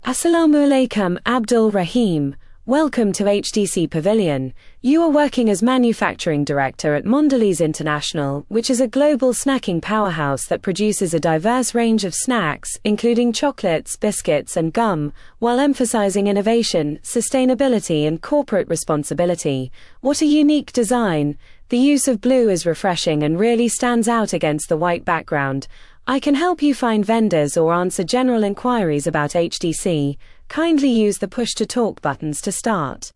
Assalamu alaikum Abdul Rahim. Welcome to HDC Pavilion. You are working as manufacturing director at Mondelez International, which is a global snacking powerhouse that produces a diverse range of snacks, including chocolates, biscuits, and gum, while emphasizing innovation, sustainability, and corporate responsibility. What a unique design! The use of blue is refreshing and really stands out against the white background. I can help you find vendors or answer general inquiries about HDC. Kindly use the push to talk buttons to start.